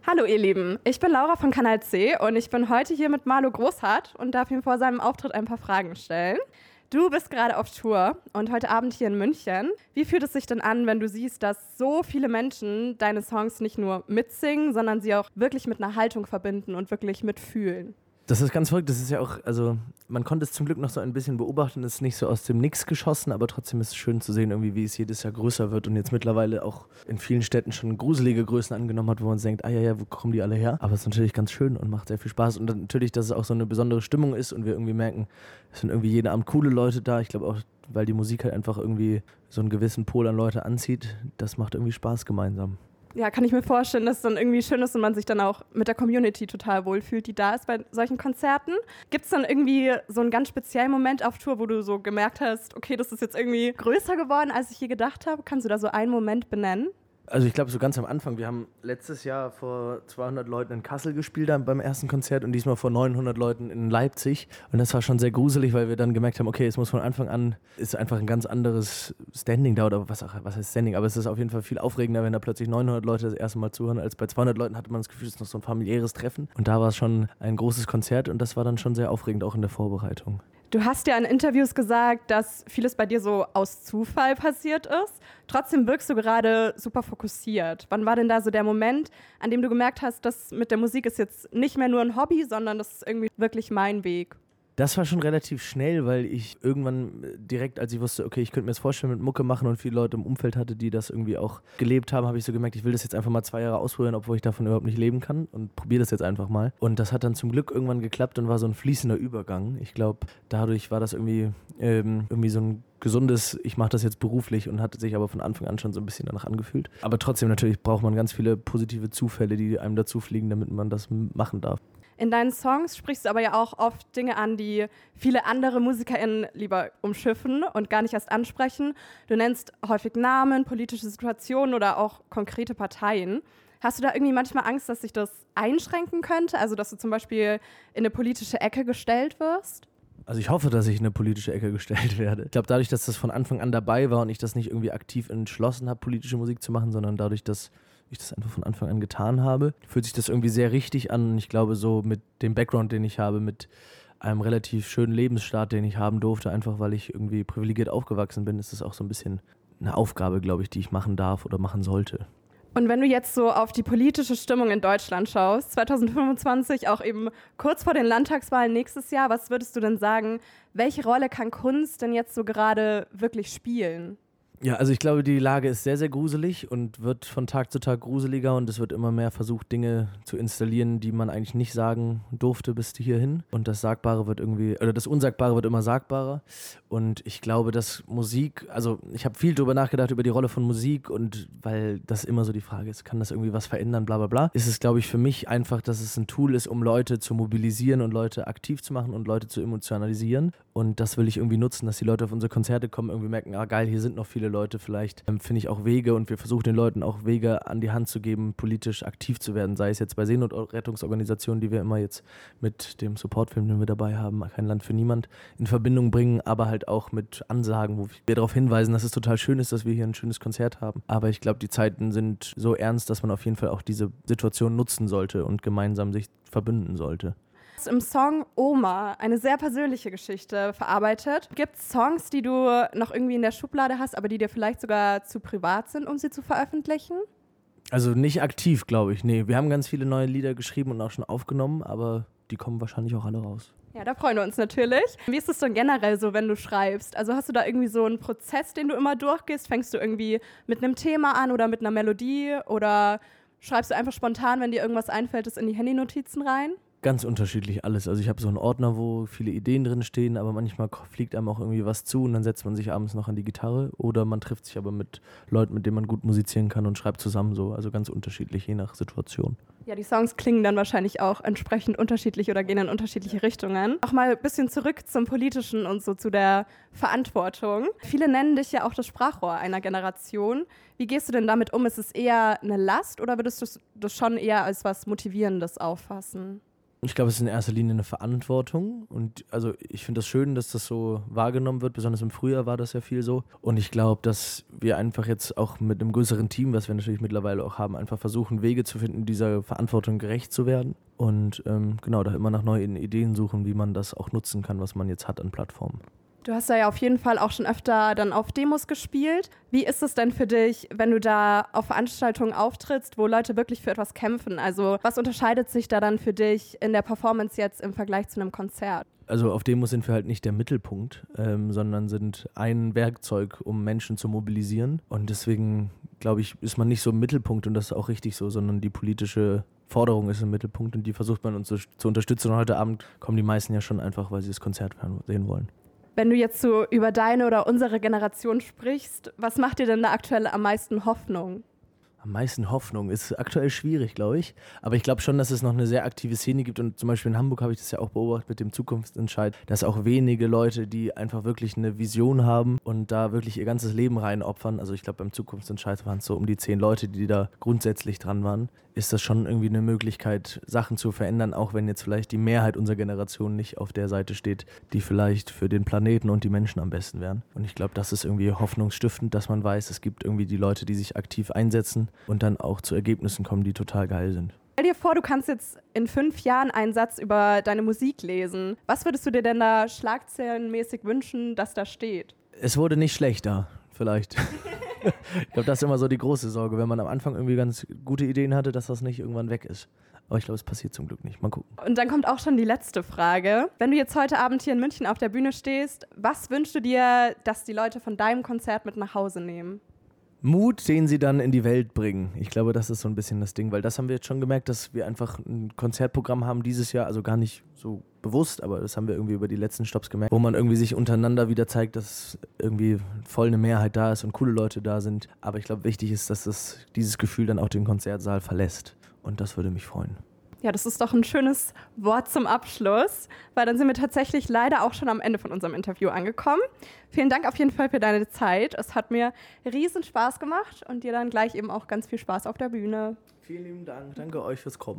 Hallo ihr Lieben, ich bin Laura von Kanal C und ich bin heute hier mit Marlo Großhardt und darf ihm vor seinem Auftritt ein paar Fragen stellen. Du bist gerade auf Tour und heute Abend hier in München. Wie fühlt es sich denn an, wenn du siehst, dass so viele Menschen deine Songs nicht nur mitsingen, sondern sie auch wirklich mit einer Haltung verbinden und wirklich mitfühlen? Das ist ganz verrückt, das ist ja auch, also man konnte es zum Glück noch so ein bisschen beobachten, es ist nicht so aus dem Nix geschossen, aber trotzdem ist es schön zu sehen, irgendwie, wie es jedes Jahr größer wird und jetzt mittlerweile auch in vielen Städten schon gruselige Größen angenommen hat, wo man sich denkt, ja, wo kommen die alle her? Aber es ist natürlich ganz schön und macht sehr viel Spaß und natürlich, dass es auch so eine besondere Stimmung ist und wir irgendwie merken, es sind irgendwie jeden Abend coole Leute da, ich glaube auch, weil die Musik halt einfach irgendwie so einen gewissen Pol an Leute anzieht, das macht irgendwie Spaß gemeinsam. Ja, kann ich mir vorstellen, dass es dann irgendwie schön ist und man sich dann auch mit der Community total wohlfühlt, die da ist bei solchen Konzerten. Gibt es dann irgendwie so einen ganz speziellen Moment auf Tour, wo du so gemerkt hast, okay, das ist jetzt irgendwie größer geworden, als ich je gedacht habe? Kannst du da so einen Moment benennen? Also ich glaube so ganz am Anfang, wir haben letztes Jahr vor 200 Leuten in Kassel gespielt beim ersten Konzert und diesmal vor 900 Leuten in Leipzig und das war schon sehr gruselig, weil wir dann gemerkt haben, okay, es muss von Anfang an, ist einfach ein ganz anderes Standing da oder was heißt Standing, aber es ist auf jeden Fall viel aufregender, wenn da plötzlich 900 Leute das erste Mal zuhören, als bei 200 Leuten hatte man das Gefühl, es ist noch so ein familiäres Treffen und da war es schon ein großes Konzert und das war dann schon sehr aufregend, auch in der Vorbereitung. Du hast ja in Interviews gesagt, dass vieles bei dir so aus Zufall passiert ist. Trotzdem wirkst du gerade super fokussiert. Wann war denn da so der Moment, an dem du gemerkt hast, dass mit der Musik ist jetzt nicht mehr nur ein Hobby, sondern das ist irgendwie wirklich mein Weg? Das war schon relativ schnell, weil ich irgendwann direkt, als ich wusste, okay, ich könnte mir das vorstellen mit Mucke machen und viele Leute im Umfeld hatte, die das irgendwie auch gelebt haben, habe ich so gemerkt, ich will das jetzt einfach mal 2 Jahre ausprobieren, obwohl ich davon überhaupt nicht leben kann und probiere das jetzt einfach mal. Und das hat dann zum Glück irgendwann geklappt und war so ein fließender Übergang. Ich glaube, dadurch war das irgendwie so ein gesundes, ich mache das jetzt beruflich und hat sich aber von Anfang an schon so ein bisschen danach angefühlt. Aber trotzdem natürlich braucht man ganz viele positive Zufälle, die einem dazu fliegen, damit man das machen darf. In deinen Songs sprichst du aber ja auch oft Dinge an, die viele andere MusikerInnen lieber umschiffen und gar nicht erst ansprechen. Du nennst häufig Namen, politische Situationen oder auch konkrete Parteien. Hast du da irgendwie manchmal Angst, dass sich das einschränken könnte? Also, dass du zum Beispiel in eine politische Ecke gestellt wirst? Also ich hoffe, dass ich in eine politische Ecke gestellt werde. Ich glaube, dadurch, dass das von Anfang an dabei war und ich das nicht irgendwie aktiv entschlossen habe, politische Musik zu machen, sondern dadurch, dass ich das einfach von Anfang an getan habe, fühlt sich das irgendwie sehr richtig an. Und ich glaube, so mit dem Background, den ich habe, mit einem relativ schönen Lebensstart, den ich haben durfte, einfach weil ich irgendwie privilegiert aufgewachsen bin, ist das auch so ein bisschen eine Aufgabe, glaube ich, die ich machen darf oder machen sollte. Und wenn du jetzt so auf die politische Stimmung in Deutschland schaust, 2025, auch eben kurz vor den Landtagswahlen nächstes Jahr, was würdest du denn sagen, welche Rolle kann Kunst denn jetzt so gerade wirklich spielen? Ja, also ich glaube, die Lage ist sehr, sehr gruselig und wird von Tag zu Tag gruseliger und es wird immer mehr versucht, Dinge zu installieren, die man eigentlich nicht sagen durfte bis hierhin. Und das Sagbare wird irgendwie, oder das Unsagbare wird immer sagbarer. Und ich glaube, dass Musik, also ich habe viel drüber nachgedacht, über die Rolle von Musik und weil das immer so die Frage ist, kann das irgendwie was verändern, bla bla bla, ist es, glaube ich, für mich einfach, dass es ein Tool ist, um Leute zu mobilisieren und Leute aktiv zu machen und Leute zu emotionalisieren. Und das will ich irgendwie nutzen, dass die Leute auf unsere Konzerte kommen, irgendwie merken, geil, hier sind noch viele Leute, vielleicht finde ich auch Wege und wir versuchen den Leuten auch Wege an die Hand zu geben, politisch aktiv zu werden, sei es jetzt bei Seenotrettungsorganisationen, die wir immer jetzt mit dem Supportfilm, den wir dabei haben, Kein Land für niemand, in Verbindung bringen, aber halt auch mit Ansagen, wo wir darauf hinweisen, dass es total schön ist, dass wir hier ein schönes Konzert haben. Aber ich glaube, die Zeiten sind so ernst, dass man auf jeden Fall auch diese Situation nutzen sollte und gemeinsam sich verbünden sollte. Im Song Oma eine sehr persönliche Geschichte verarbeitet. Gibt es Songs, die du noch irgendwie in der Schublade hast, aber die dir vielleicht sogar zu privat sind, um sie zu veröffentlichen? Also nicht aktiv, glaube ich. Nee, wir haben ganz viele neue Lieder geschrieben und auch schon aufgenommen, aber die kommen wahrscheinlich auch alle raus. Ja, da freuen wir uns natürlich. Wie ist es denn generell so, wenn du schreibst? Also hast du da irgendwie so einen Prozess, den du immer durchgehst? Fängst du irgendwie mit einem Thema an oder mit einer Melodie? Oder schreibst du einfach spontan, wenn dir irgendwas einfällt, das in die Handynotizen rein? Ganz unterschiedlich alles. Also ich habe so einen Ordner, wo viele Ideen drin stehen, aber manchmal fliegt einem auch irgendwie was zu und dann setzt man sich abends noch an die Gitarre oder man trifft sich aber mit Leuten, mit denen man gut musizieren kann und schreibt zusammen so. Also ganz unterschiedlich, je nach Situation. Ja, die Songs klingen dann wahrscheinlich auch entsprechend unterschiedlich oder gehen in unterschiedliche Richtungen. Auch mal ein bisschen zurück zum Politischen und so zu der Verantwortung. Viele nennen dich ja auch das Sprachrohr einer Generation. Wie gehst du denn damit um? Ist es eher eine Last oder würdest du das schon eher als was Motivierendes auffassen? Ich glaube, es ist in erster Linie eine Verantwortung und also ich finde das schön, dass das so wahrgenommen wird, besonders im Frühjahr war das ja viel so und ich glaube, dass wir einfach jetzt auch mit einem größeren Team, was wir natürlich mittlerweile auch haben, einfach versuchen, Wege zu finden, dieser Verantwortung gerecht zu werden und genau, da immer nach neuen Ideen suchen, wie man das auch nutzen kann, was man jetzt hat an Plattformen. Du hast ja auf jeden Fall auch schon öfter dann auf Demos gespielt. Wie ist es denn für dich, wenn du da auf Veranstaltungen auftrittst, wo Leute wirklich für etwas kämpfen? Also was unterscheidet sich da dann für dich in der Performance jetzt im Vergleich zu einem Konzert? Also auf Demos sind wir halt nicht der Mittelpunkt, sondern sind ein Werkzeug, um Menschen zu mobilisieren. Und deswegen, glaube ich, ist man nicht so im Mittelpunkt und das ist auch richtig so, sondern die politische Forderung ist im Mittelpunkt und die versucht man uns zu unterstützen. Und heute Abend kommen die meisten ja schon einfach, weil sie das Konzert sehen wollen. Wenn du jetzt so über deine oder unsere Generation sprichst, was macht dir denn da aktuell am meisten Hoffnung? Am meisten Hoffnung ist aktuell schwierig, glaube ich. Aber ich glaube schon, dass es noch eine sehr aktive Szene gibt. Und zum Beispiel in Hamburg habe ich das ja auch beobachtet mit dem Zukunftsentscheid, dass auch wenige Leute, die einfach wirklich eine Vision haben und da wirklich ihr ganzes Leben rein opfern. Also ich glaube, beim Zukunftsentscheid waren es so um die 10 Leute, die da grundsätzlich dran waren. Ist das schon irgendwie eine Möglichkeit, Sachen zu verändern, auch wenn jetzt vielleicht die Mehrheit unserer Generation nicht auf der Seite steht, die vielleicht für den Planeten und die Menschen am besten wären. Und ich glaube, das ist irgendwie hoffnungsstiftend, dass man weiß, es gibt irgendwie die Leute, die sich aktiv einsetzen und dann auch zu Ergebnissen kommen, die total geil sind. Stell dir vor, du kannst jetzt in 5 Jahren einen Satz über deine Musik lesen. Was würdest du dir denn da schlagzeilenmäßig wünschen, dass da steht? Es wurde nicht schlechter, vielleicht. Ich glaube, das ist immer so die große Sorge, wenn man am Anfang irgendwie ganz gute Ideen hatte, dass das nicht irgendwann weg ist. Aber ich glaube, es passiert zum Glück nicht. Mal gucken. Und dann kommt auch schon die letzte Frage. Wenn du jetzt heute Abend hier in München auf der Bühne stehst, was wünschst du dir, dass die Leute von deinem Konzert mit nach Hause nehmen? Mut, den sie dann in die Welt bringen. Ich glaube, das ist so ein bisschen das Ding, weil das haben wir jetzt schon gemerkt, dass wir einfach ein Konzertprogramm haben dieses Jahr, also gar nicht so bewusst, aber das haben wir irgendwie über die letzten Stops gemerkt, wo man irgendwie sich untereinander wieder zeigt, dass irgendwie voll eine Mehrheit da ist und coole Leute da sind. Aber ich glaube, wichtig ist, dass dieses Gefühl dann auch den Konzertsaal verlässt. Und das würde mich freuen. Ja, das ist doch ein schönes Wort zum Abschluss, weil dann sind wir tatsächlich leider auch schon am Ende von unserem Interview angekommen. Vielen Dank auf jeden Fall für deine Zeit. Es hat mir riesen Spaß gemacht und dir dann gleich eben auch ganz viel Spaß auf der Bühne. Vielen lieben Dank. Danke euch fürs Kommen.